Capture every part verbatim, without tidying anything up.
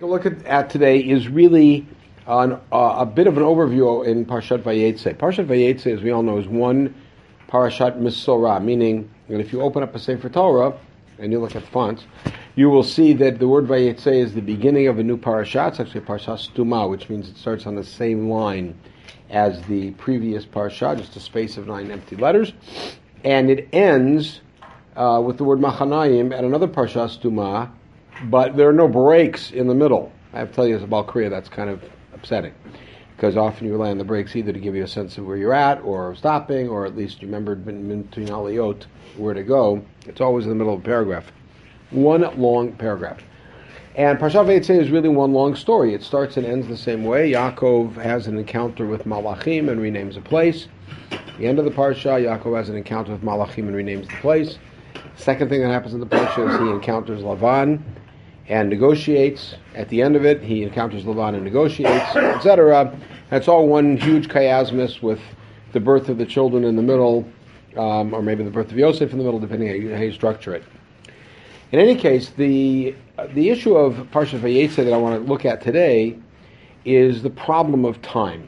to look at, at today is really an, uh, a bit of an overview in Parshat Vayetze. Parshat Vayetze, as we all know, is one Parashat Misorah, meaning that if you open up a Sefer Torah and you look at fonts, you will see that the word Vayetze is the beginning of a new parashat. It's actually a Parashat Stuma, which means it starts on the same line as the previous parashat, just a space of nine empty letters. And it ends uh, with the word Machanayim at another Parashat Stuma, but there are no breaks in the middle. I have to tell you about Korea, that's kind of upsetting, because often you rely on the breaks either to give you a sense of where you're at, or stopping, or at least you remember between aliyot where to go. It's always in the middle of a paragraph. One long paragraph. And Parshat Vayetze is really one long story. It starts and ends the same way. Yaakov has an encounter with Malachim and renames a place. At the end of the Parsha, Yaakov has an encounter with Malachim and renames the place. Second thing that happens in the Parsha is he encounters Lavan and negotiates. At the end of it, he encounters Lavan and negotiates, et cetera. That's all one huge chiasmus with the birth of the children in the middle, um, or maybe the birth of Yosef in the middle, depending on how you, how you structure it. In any case, the uh, the issue of Parshat Vayetze that I want to look at today is the problem of time.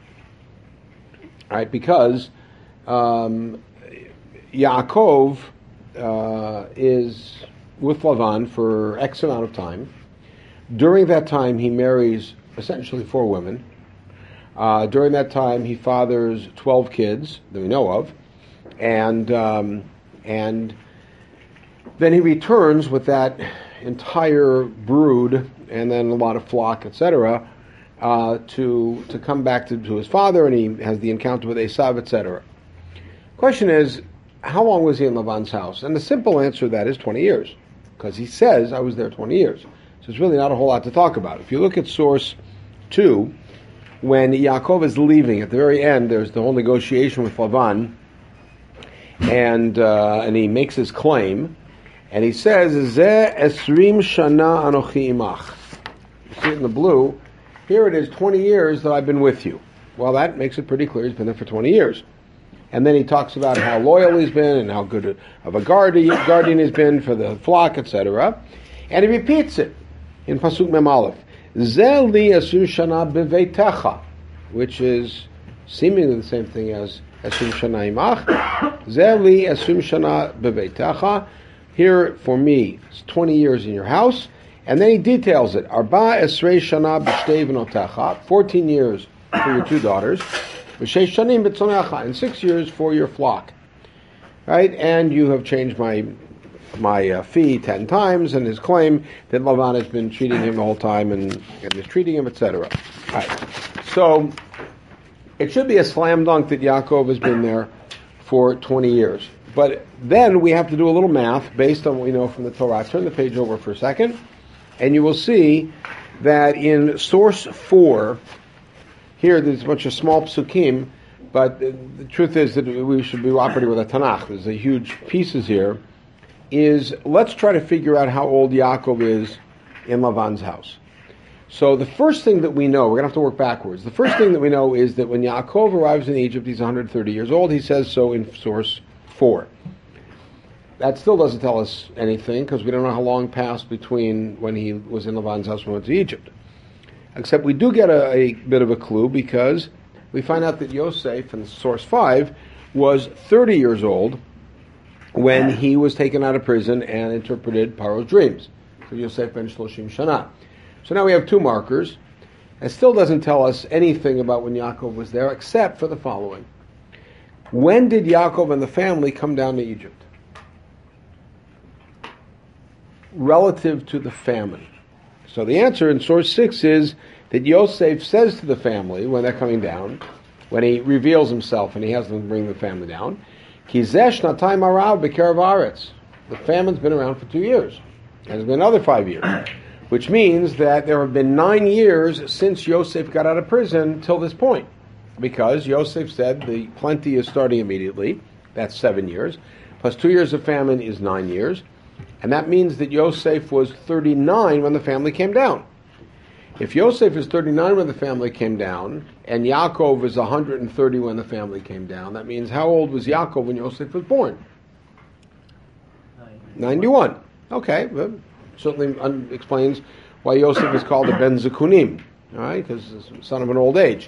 All right, because um, Yaakov uh, is with Lavan for X amount of time. During that time, he marries essentially four women. Uh, during that time, he fathers twelve kids that we know of, and um, and then he returns with that entire brood and then a lot of flock, et cetera, uh, to to come back to, to his father, and he has the encounter with Esav, et cetera. Question is, how long was he in Lavan's house? And the simple answer to that is twenty years, because he says, I was there twenty years. So it's really not a whole lot to talk about. If you look at source two, when Yaakov is leaving, at the very end, there's the whole negotiation with Lavan, and uh, and he makes his claim, and he says, Zeh esrim shana anochi imach. You see it in the blue. Here it is, twenty years that I've been with you. Well, that makes it pretty clear he's been there for twenty years. And then he talks about how loyal he's been and how good of a guardian, guardian he's been for the flock, et cetera. And he repeats it in Pasuk Mem Aleph. Zeh li esrim shana beveitecha, which is seemingly the same thing as esrim shana imach. Zeh li esrim shana beveitecha. Here, for me, it's twenty years in your house. And then he details it. Arba esrei shana b'shtei v'notecha. fourteen years for your two daughters. V'shei shanim b'tzonecha. And six years for your flock. Right? And you have changed my my uh, fee ten times, and his claim that Lavan has been treating him the whole time and, and mistreating him, et cetera. Right. So, it should be a slam dunk that Yaakov has been there for twenty years. But then we have to do a little math based on what we know from the Torah. Turn the page over for a second, and you will see that in source four, here there's a bunch of small psukim, but the, the truth is that we should be operating with a Tanakh. There's a huge pieces here. Is let's try to figure out how old Yaakov is in Lavan's house. So the first thing that we know, we're going to have to work backwards. The first thing that we know is that when Yaakov arrives in Egypt, he's one hundred thirty years old. He says so in source four. That still doesn't tell us anything, because we don't know how long passed between when he was in Lavan's house and went to Egypt. Except we do get a, a bit of a clue, because we find out that Yosef, in source five, was thirty years old when he was taken out of prison and interpreted Paro's dreams. So Yosef ben Shloshim Shana. So now we have two markers. It still doesn't tell us anything about when Yaakov was there, except for the following. When did Yaakov and the family come down to Egypt? Relative to the famine. So the answer in source six is that Yosef says to the family when they're coming down, when he reveals himself and he has them bring the family down, Kizesh natay marav b'kerav haaretz. The famine's been around for two years. And it's been another five years. Which means that there have been nine years since Yosef got out of prison till this point. Because Yosef said the plenty is starting immediately. That's seven years. Plus two years of famine is nine years. And that means that Yosef was thirty-nine when the family came down. If Yosef is thirty-nine when the family came down, and Yaakov is one hundred thirty when the family came down, that means how old was Yaakov when Yosef was born? ninety-one. Okay, well, certainly un- explains why Yosef is called a Ben Zekunim, all right, because he's the son of an old age.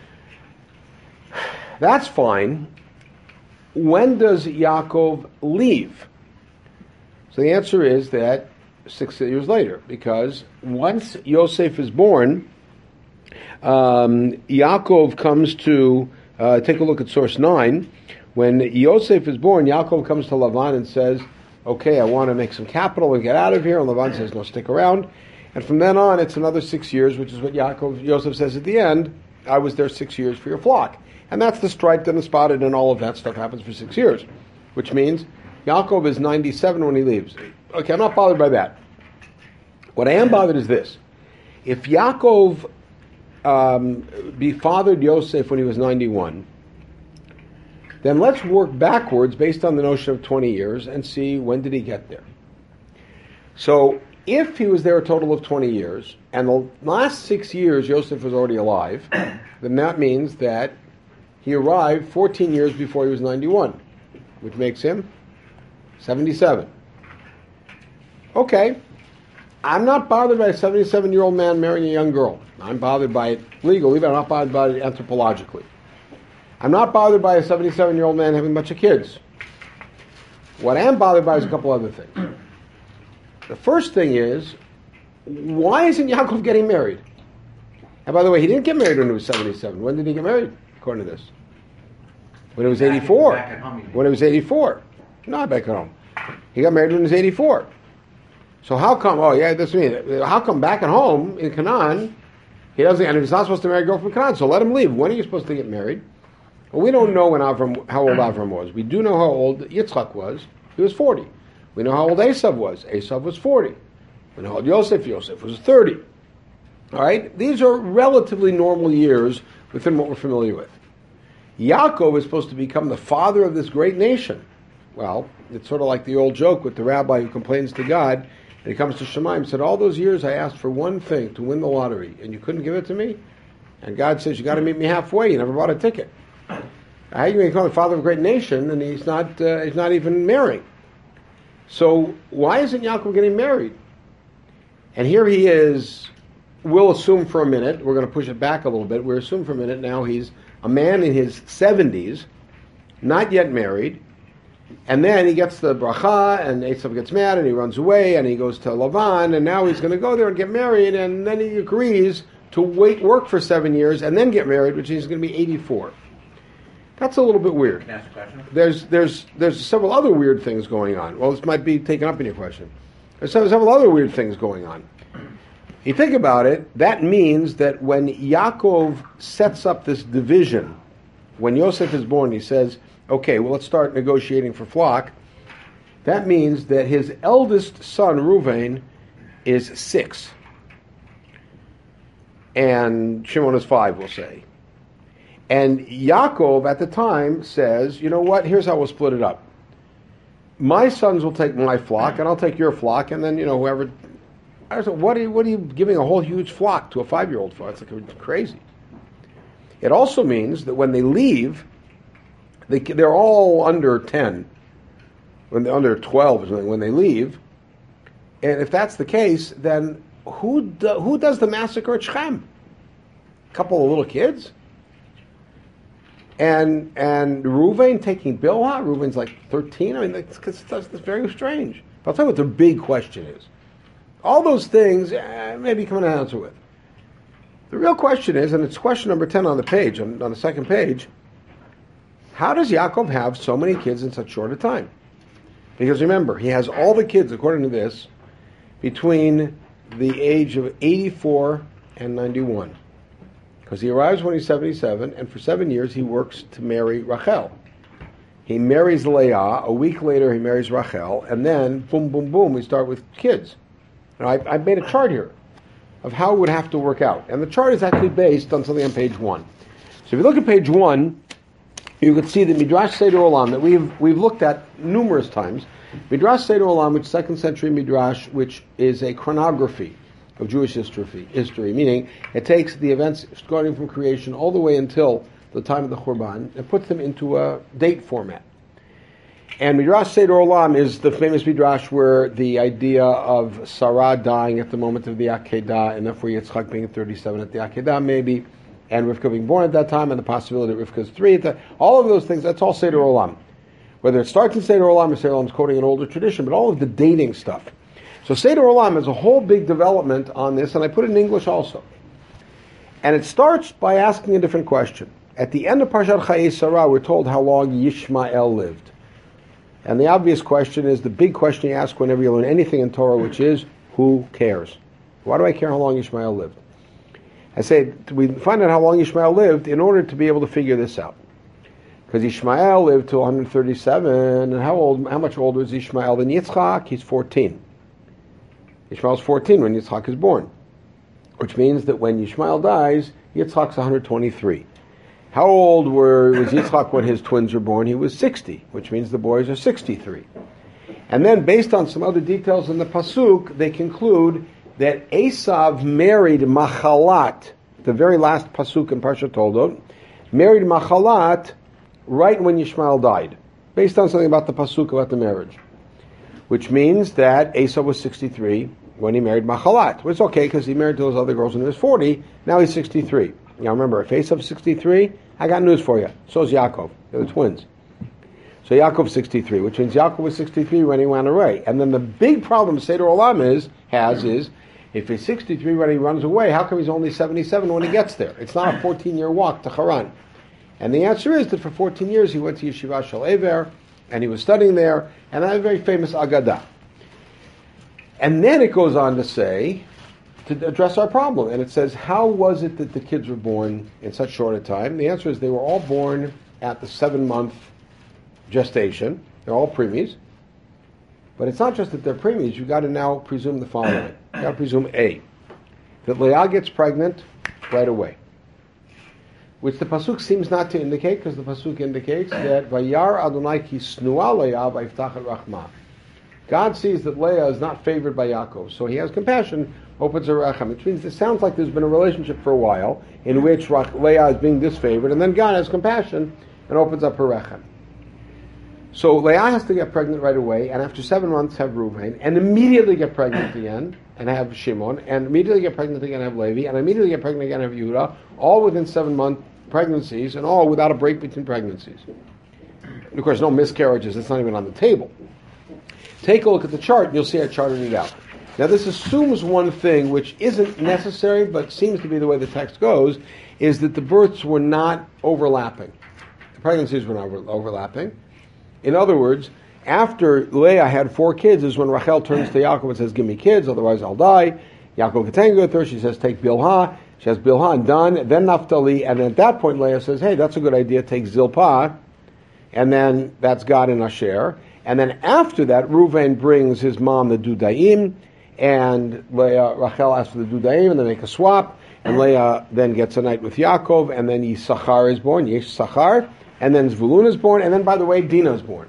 That's fine. When does Yaakov leave? So the answer is that six years later, because once Yosef is born, um, Yaakov comes to, uh, take a look at source nine. When Yosef is born, Yaakov comes to Lavan and says, okay, I want to make some capital and get out of here. And Lavan says, no, stick around. And from then on, it's another six years, which is what Yaakov, Yosef says at the end, I was there six years for your flock. And that's the striped and the spotted and all of that stuff happens for six years, which means Yaakov is ninety-seven when he leaves. Okay, I'm not bothered by that. What I am bothered is this. If Yaakov um, befathered Yosef when he was ninety-one, then let's work backwards based on the notion of twenty years and see when did he get there. So if he was there a total of twenty years, and the last six years Yosef was already alive, then that means that he arrived fourteen years before he was ninety-one, which makes him seventy-seven. Okay, I'm not bothered by a seventy-seven-year-old man marrying a young girl. I'm bothered by it legally, but I'm not bothered by it anthropologically. I'm not bothered by a seventy-seven-year-old man having a bunch of kids. What I am bothered by is a couple other things. The first thing is, why isn't Yaakov getting married? And by the way, he didn't get married when he was seventy-seven. When did he get married, according to this? When he was eighty-four. Back at home, when he was eighty-four. Not back at home. He got married when he was eighty-four. So how come, oh yeah, that's me. How come back at home in Canaan, he doesn't, and he's not supposed to marry a girl from Canaan, so let him leave. When are you supposed to get married? Well, we don't know when Avram, how old Avram was. We do know how old Yitzchak was. He was forty. We know how old Esav was. Esav was forty. We know how old Yosef, Yosef was thirty. All right? These are relatively normal years within what we're familiar with. Yaakov is supposed to become the father of this great nation. Well, it's sort of like the old joke with the rabbi who complains to God, and he comes to Shemaim and said, all those years I asked for one thing, to win the lottery, and you couldn't give it to me? And God says, you got to meet me halfway. You never bought a ticket. How are you going to become the father of a great nation, and he's not, uh, he's not even marrying? So why isn't Yaakov getting married? And here he is, we'll assume for a minute, we're going to push it back a little bit, we'll assume for a minute now he's a man in his seventies, not yet married, and then he gets the bracha, and Esav gets mad, and he runs away, and he goes to Lavan, and now he's going to go there and get married, and then he agrees to wait, work for seven years, and then get married, which means he's going to be eighty-four. That's a little bit weird. Can I ask a question? There's there's there's several other weird things going on. Well, this might be taken up in your question. There's several other weird things going on. You think about it, that means that when Yaakov sets up this division, when Yosef is born, he says, okay, well, let's start negotiating for flock. That means that his eldest son, Reuven, is six. And Shimon is five, we'll say. And Yaakov at the time says, you know what, here's how we'll split it up. My sons will take my flock, and I'll take your flock, and then, you know, whoever... I was like, what are you, what are you giving a whole huge flock to a five-year-old for? It's like it's crazy. It also means that when they leave, they, they're all under ten, when they're under twelve or something, when they leave. And if that's the case, then who do, who does the massacre at Shechem? A couple of little kids? And and Reuven taking Bilhah? Reuven's like thirteen? I mean, that's, that's, that's very strange. But I'll tell you what the big question is. All those things, eh, maybe come an answer with. The real question is, and it's question number ten on the page, on, on the second page, how does Yaakov have so many kids in such short a time? Because remember, he has all the kids, according to this, between the age of eighty-four and ninety-one. Because he arrives when he's seventy-seven, and for seven years he works to marry Rachel. He marries Leah, a week later he marries Rachel, and then, boom, boom, boom, we start with kids. Now, I, I've made a chart here of how it would have to work out. And the chart is actually based on something on page one. So if you look at page one, you can see the Midrash Seder Olam that we've we've looked at numerous times. Midrash Seder Olam, which is second century Midrash, which is a chronography of Jewish history, history, meaning it takes the events starting from creation all the way until the time of the Churban and puts them into a date format. And Midrash Seder Olam is the famous Midrash where the idea of Sarah dying at the moment of the Akedah, and therefore Yitzchak being thirty-seven at the Akedah maybe, and Rivka being born at that time, and the possibility that Rivka's three at that, all of those things, that's all Seder Olam. Whether it starts in Seder Olam or Seder Olam is quoting an older tradition, but all of the dating stuff. So Seder Olam is a whole big development on this, and I put it in English also. And it starts by asking a different question. At the end of Parshat Chayei Sarah, we're told how long Yishmael lived. And the obvious question is the big question you ask whenever you learn anything in Torah, which is, who cares? Why do I care how long Yishmael lived? I say, we find out how long Yishmael lived in order to be able to figure this out. Because Yishmael lived to one hundred thirty-seven, and how old? How much older is Yishmael than Yitzchak? He's fourteen. Yishmael's fourteen when Yitzchak is born. Which means that when Yishmael dies, Yitzchak's one hundred twenty-three. How old were, was Yitzchak when his twins were born? He was sixty, which means the boys are sixty-three. And then, based on some other details in the Pasuk, they conclude that Esav married Machalat, the very last Pasuk in Parshat Toldot, married Machalat right when Yishmael died, based on something about the Pasuk about the marriage. Which means that Esav was sixty-three when he married Machalat. Well, it's okay, because he married those other girls when he was forty, now he's sixty-three. Now remember, if Esav's sixty-three, I got news for you. So is Yaakov. They're the twins. So Yaakov's sixty-three, which means Yaakov was sixty-three when he went away. And then the big problem Seder Olam is, has is, if he's sixty-three when he runs away, how come he's only seventy-seven when he gets there? It's not a fourteen-year walk to Haran. And the answer is that for fourteen years he went to Yeshiva Shel Ever, and he was studying there, and that was a very famous Agadah. And then it goes on to say, to address our problem. And it says, how was it that the kids were born in such short a time? The answer is they were all born at the seven-month gestation. They're all preemies. But it's not just that they're preemies. You've got to now presume the following. You've got to presume A, that Leah gets pregnant right away. Which the Pasuk seems not to indicate, because the Pasuk indicates that Vayar Adonai ki snua Leah vayftach et rachma. God sees that Leah is not favored by Yaakov, so he has compassion, opens a rechem. Which means it sounds like there's been a relationship for a while in which Leah is being disfavored, and then God has compassion and opens up her rechem. So Leah has to get pregnant right away, and after seven months have Reuven, and immediately get pregnant again, and have Shimon, and immediately get pregnant again and have Levi, and immediately get pregnant again and have Yehuda, all within seven-month pregnancies, and all without a break between pregnancies. And of course, no miscarriages, it's not even on the table. Take a look at the chart, and you'll see I charted it out. Now this assumes one thing, which isn't necessary, but seems to be the way the text goes, is that the births were not overlapping. The pregnancies were not over- overlapping. In other words, after Leah had four kids is when Rachel turns to Yaakov and says, give me kids, otherwise I'll die. Yaakov can go with her, she says, take Bilhah. She has Bilhah and Dan, then Naphtali, and at that point Leah says, hey, that's a good idea, take Zilpah, and then that's Gad and Asher. And then after that, Reuven brings his mom the Dudaim, and Leah, Rachel asks for the Dudaim, and they make a swap, and Leah then gets a night with Yaakov, and then Yisachar is born, Yisachar, and then Zvulun is born, and then, by the way, Dinah is born.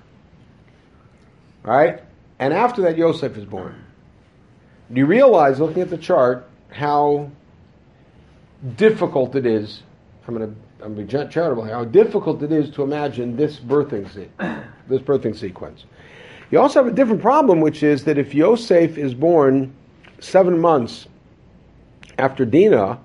Right? And after that, Yosef is born. Do you realize, looking at the chart, how difficult it is, I'm going to I'm being charitable here, how difficult it is to imagine this birthing se- this birthing sequence. You also have a different problem, which is that if Yosef is born seven months after Dinah,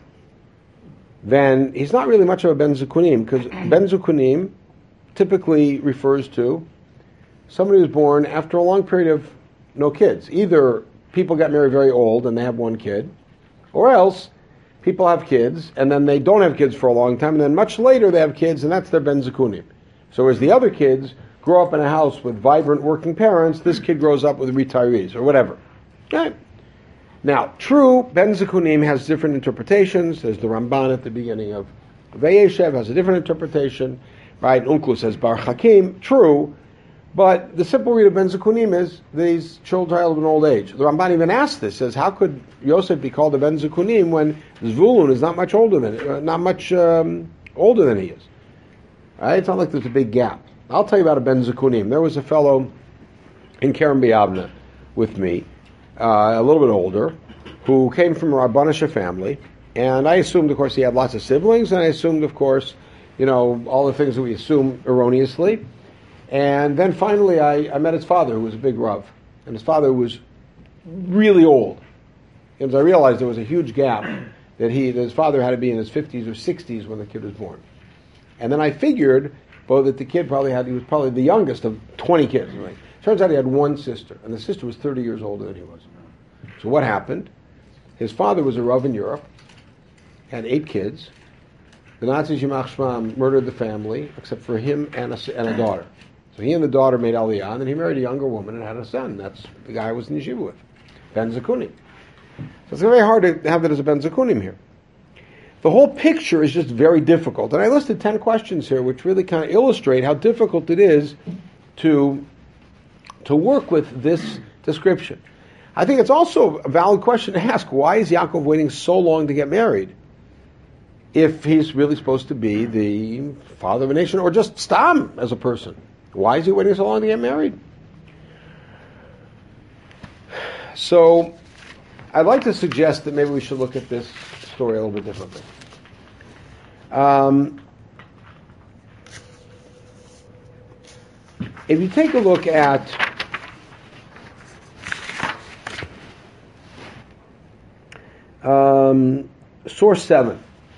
then he's not really much of a Ben Zukunim, because Ben Zukunim typically refers to somebody who's born after a long period of no kids. Either people got married very old and they have one kid, or else people have kids and then they don't have kids for a long time, and then much later they have kids, and that's their Ben Zukunim. So as the other kids grow up in a house with vibrant working parents, this kid grows up with retirees or whatever. Okay. Now, true, Ben Zukunim has different interpretations. There's the Ramban at the beginning of Vayeshev has a different interpretation, right? Unklus says Bar Hakim, true, but the simple read of Ben Zukunim is these children are of an old age. The Ramban even asks this, says, how could Yosef be called a Ben Zukunim when Zvulun is not much older than uh, not much um, older than he is? Right? It's not like there's a big gap. I'll tell you about a Ben Zukunim. There was a fellow in Kerem B'Yavneh with me, uh, a little bit older, who came from a Rabbanisha family, and I assumed, of course, he had lots of siblings, and I assumed, of course, you know, all the things that we assume erroneously. And then finally I, I met his father, who was a big Rav. And his father was really old. And I realized there was a huge gap that he, that his father had to be in his fifties or sixties when the kid was born. And then I figured, well, that the kid probably had, he was probably the youngest of twenty kids. Right? Turns out he had one sister, and the sister was thirty years older than he was. So what happened? His father was a Rav in Europe, had eight kids. The Nazis, Yimach Shmam, murdered the family, except for him and a, and a daughter. So he and the daughter made Aliyah, and then he married a younger woman and had a son. That's the guy I was in yeshiva with, Ben Zakuni. So it's very hard to have that as a Ben Zakunim here. The whole picture is just very difficult. And I listed ten questions here which really kind of illustrate how difficult it is to, to work with this description. I think it's also a valid question to ask, why is Yaakov waiting so long to get married if he's really supposed to be the father of a nation, or just Stam as a person? Why is he waiting so long to get married? So I'd like to suggest that maybe we should look at this story a little bit differently. Um, if you take a look at um, source seven,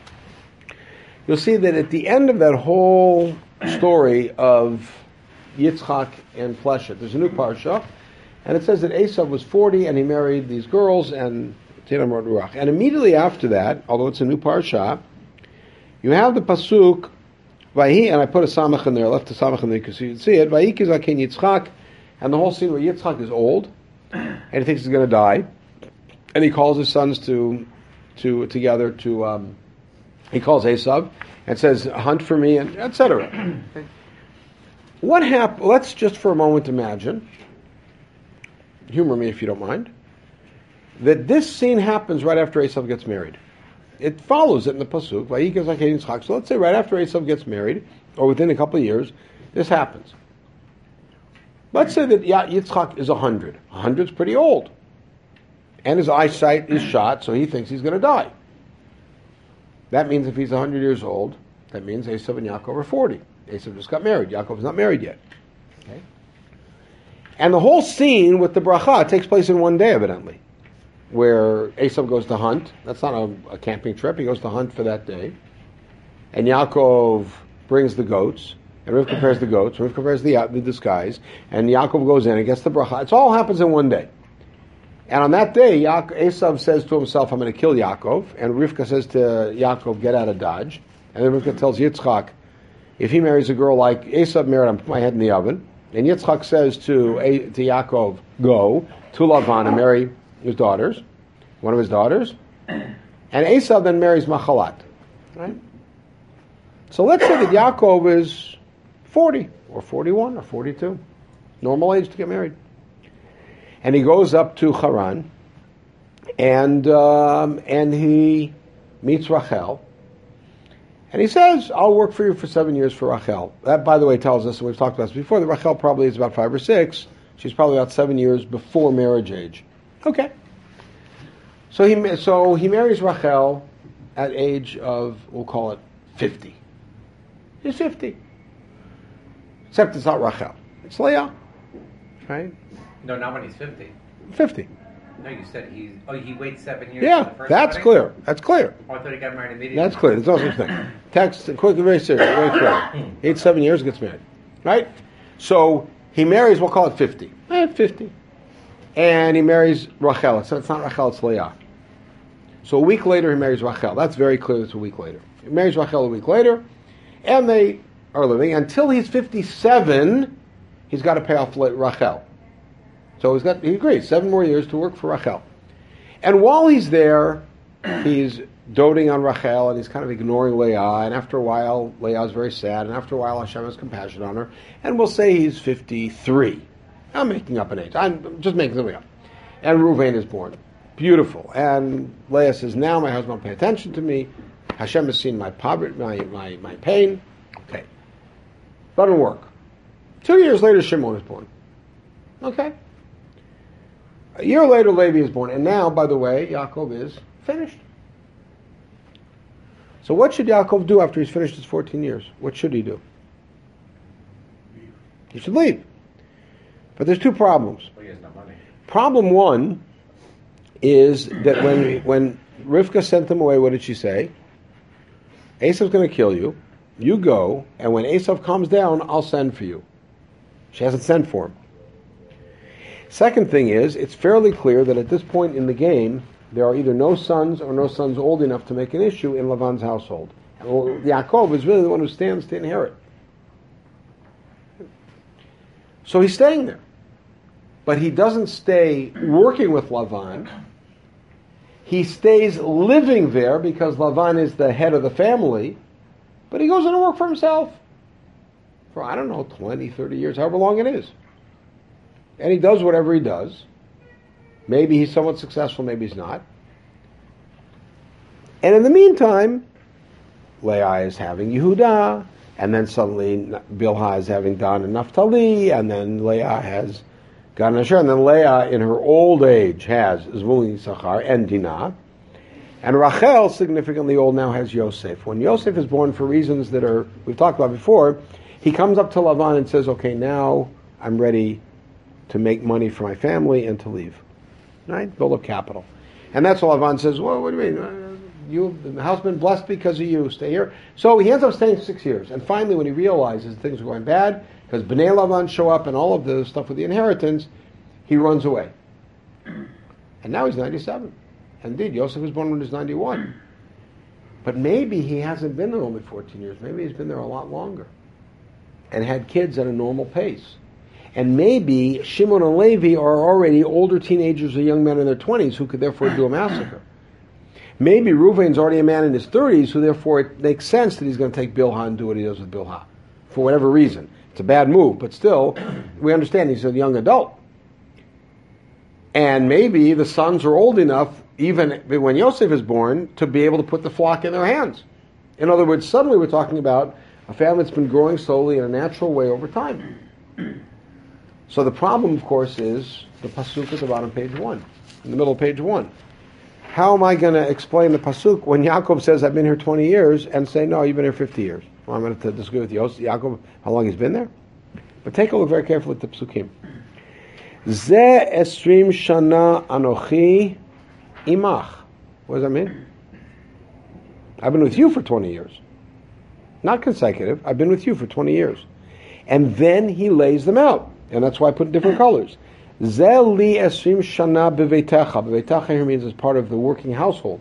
you'll see that at the end of that whole story of Yitzchak and Pleshet, there's a new parsha, and it says that Esav was forty and he married these girls and Tinam Ruach. And immediately after that, although it's a new parsha, you have the pasuk Vayhi, and I put a samach in there, I left a samach in there because you can see it. Vayhi kizaken Yitzchak, and the whole scene where Yitzchak is old and he thinks he's going to die, and he calls his sons to to together to um, he calls Esav and says, "Hunt for me," and et cetera. What happened? Let's just for a moment imagine, humor me if you don't mind, that this scene happens right after Esav gets married. It follows it in the pasuk. So let's say right after Esav gets married, or within a couple of years, this happens. Let's say that Yitzchak is a hundred. A hundred's pretty old, and his eyesight is shot, so he thinks he's going to die. That means if he's a hundred years old, that means Esav and Yaakov are forty. Esav just got married. Yaakov's not married yet. Okay? And the whole scene with the bracha takes place in one day, evidently, where Esav goes to hunt. That's not a, a camping trip. He goes to hunt for that day. And Yaakov brings the goats. And Rivka prepares the goats. Rivka prepares the, the disguise. And Yaakov goes in and gets the bracha. It all happens in one day. And on that day, Yaakov, Esav says to himself, I'm going to kill Yaakov. And Rivka says to Yaakov, get out of Dodge. And then Rivka tells Yitzchak, if he marries a girl like Esav married, I'm put my head in the oven. And Yitzchak says to, to Yaakov, go to Lavan and marry his daughters, one of his daughters. And Esav then marries Machalat. Right? So let's say that Yaakov is forty, or forty-one, or forty-two. Normal age to get married. And he goes up to Haran, and um, and he meets Rachel. And he says, I'll work for you for seven years for Rachel. That, by the way, tells us, and we've talked about this before, that Rachel probably is about five or six. She's probably about seven years before marriage age. Okay. So he so he marries Rachel at age of, we'll call it fifty. He's fifty. Except it's not Rachel. It's Leah. Right? No, not when he's fifty. fifty. No, you said he's... Oh, he waits seven years Yeah, for the first that's wedding? clear. That's clear. Oh, I thought he got married immediately. That's clear. There's no such thing. Text, quick, very serious, very clear. Eight, seven years, gets married. Right? So, he marries, we'll call it fifty. Eh, fifty. And he marries Rachel. It's, it's not Rachel, it's Leah. So a week later, he marries Rachel. That's very clear, it's a week later. He marries Rachel a week later, and they are living. Until he's fifty-seven, he's got to pay off Rachel. So he's got, he agrees, seven more years to work for Rachel. And while he's there, he's doting on Rachel, and he's kind of ignoring Leah, and after a while, Leah is very sad, and after a while, Hashem has compassion on her, and we'll say he's fifty-three. I'm making up an age. I'm just making something up. And Reuven is born. Beautiful. And Leah says, now my husband will pay attention to me. Hashem has seen my poverty, my, my, my pain. Okay. Doesn't work. Two years later, Shimon is born. Okay. A year later, Levi is born. And now, by the way, Yaakov is finished. So what should Yaakov do after he's finished his fourteen years? What should he do? He should leave. But there's two problems. Well, he has no money. Problem one is that when when Rivka sent him away, what did she say? Esav's going to kill you. You go, and when Esav comes down, I'll send for you. She hasn't sent for him. Second thing is, it's fairly clear that at this point in the game, there are either no sons or no sons old enough to make an issue in Lavan's household. Well, Yaakov is really the one who stands to inherit. So he's staying there. But he doesn't stay working with Lavan. He stays living there because Lavan is the head of the family, but he goes in to work for himself for, I don't know, twenty, thirty years, however long it is. And he does whatever he does. Maybe he's somewhat successful, maybe he's not. And in the meantime, Leah is having Yehuda, and then suddenly Bilhah is having Dan and Naphtali, and then Leah has Gad and Asher, and then Leah in her old age has Zvulun, Yisachar, and Dinah. And Rachel, significantly old now, has Yosef. When Yosef is born for reasons that are, we've talked about before, he comes up to Lavan and says, okay, now I'm ready to make money for my family and to leave. Right? Build up capital. And that's what Lavan says, well, what do you mean? Uh, you, the house has been blessed because of you. Stay here. So he ends up staying six years. And finally, when he realizes things are going bad, because Bnei Lavan show up and all of the stuff with the inheritance, he runs away. And now he's ninety-seven. Indeed, Yosef was born when he was ninety-one. But maybe he hasn't been there only fourteen years. Maybe he's been there a lot longer. And had kids at a normal pace. And maybe Shimon and Levi are already older teenagers or young men in their twenties who could therefore do a massacre. Maybe Reuven's already a man in his thirties, who therefore it makes sense that he's going to take Bilhah and do what he does with Bilhah. For whatever reason. It's a bad move, but still, we understand he's a young adult. And maybe the sons are old enough, even when Yosef is born, to be able to put the flock in their hands. In other words, suddenly we're talking about a family that's been growing slowly in a natural way over time. So the problem, of course, is the pasuk at the bottom, page one, in the middle of page one. How am I going to explain the pasuk when Yaakov says, I've been here twenty years, and say, no, you've been here fifty years? Well, I'm going to disagree with Yosef, Yaakov, how long he's been there? But take a look very carefully at the psukim. Ze esrim shana anochi imach. What does that mean? I've been with you for twenty years. Not consecutive. I've been with you for twenty years. And then he lays them out. And that's why I put different colors. Ze li esrim shana beveitecha. Beveitecha here means as part of the working household.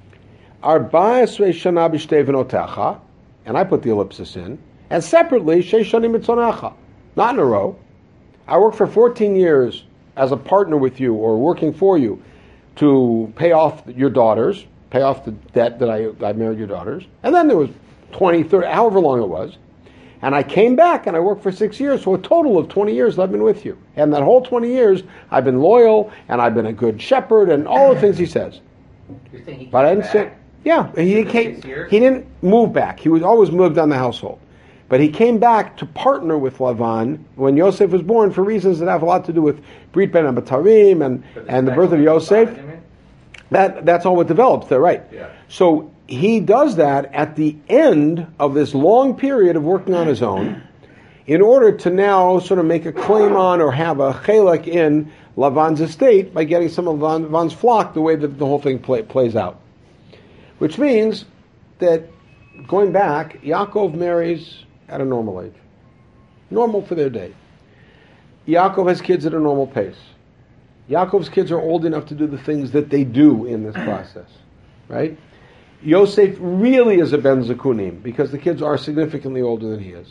Arba esrei shana b'shtei v'notecha. And I put the ellipsis in. And separately, shei shanim mitzonecha. Not in a row. I worked for fourteen years as a partner with you or working for you to pay off your daughters, pay off the debt that I, I married your daughters. And then there was twenty, thirty, however long it was. And I came back and I worked for six years. So a total of twenty years I've been with you. And that whole twenty years I've been loyal and I've been a good shepherd and all the things he says. You're saying he But I didn't back? say, yeah, he For came, six years? he didn't move back. He was always moved on the household. But he came back to partner with Lavan when Yosef was born for reasons that have a lot to do with Brit Ben Abatarim and, and the birth of Yosef. That, that's all what develops there, right? Yeah. So he does that at the end of this long period of working on his own in order to now sort of make a claim on or have a chelek in Lavan's estate by getting some of Lavan's flock the way that the whole thing play, plays out. Which means that, going back, Yaakov marries at a normal age. Normal for their day. Yaakov has kids at a normal pace. Yaakov's kids are old enough to do the things that they do in this process. Right? Yosef really is a Ben Zekunim because the kids are significantly older than he is.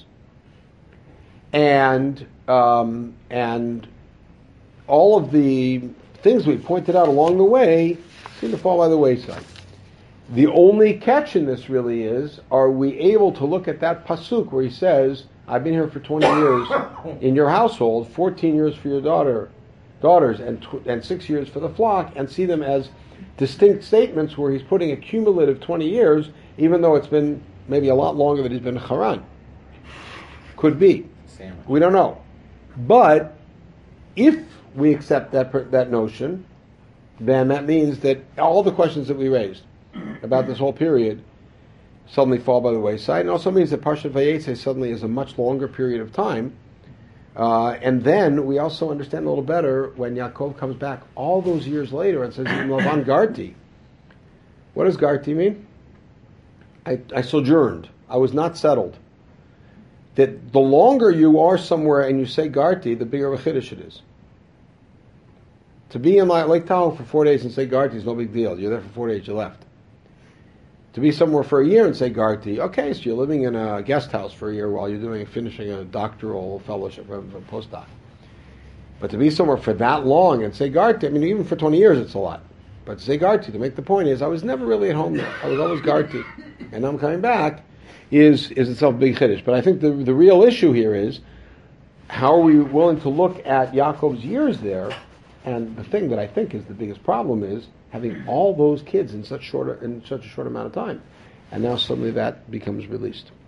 And um, and all of the things we pointed out along the way seem to fall by the wayside. The only catch in this really is, are we able to look at that pasuk where he says, I've been here for twenty years in your household, fourteen years for your daughter, daughters, and tw- and six years for the flock, and see them as distinct statements where he's putting a cumulative twenty years, even though it's been maybe a lot longer than he's been in Haran. Could be. Sandwich. We don't know. But if we accept that per- that notion, then that means that all the questions that we raised about this whole period suddenly fall by the wayside. It also means that Parshat Vayetze suddenly is a much longer period of time Uh, and then we also understand a little better when Yaakov comes back all those years later and says, "Im Lavan Garti." What does Garti mean? I, I sojourned. I was not settled. That the longer you are somewhere and you say Garti, the bigger of a chiddush it is. To be in Lake Tahoe for four days and say Garti is no big deal. You're there for four days, you left. To be somewhere for a year and say Garti, okay, so you're living in a guest house for a year while you're doing finishing a doctoral fellowship, a postdoc. But to be somewhere for that long and say Garti, I mean, even for twenty years it's a lot. But to say Garti, to make the point is, I was never really at home there. I was always Garti. And now I'm coming back, is is itself a big chiddush. But I think the, the real issue here is, how are we willing to look at Yaakov's years there? And the thing that I think is the biggest problem is having all those kids in such short in such a short amount of time, and now suddenly that becomes released.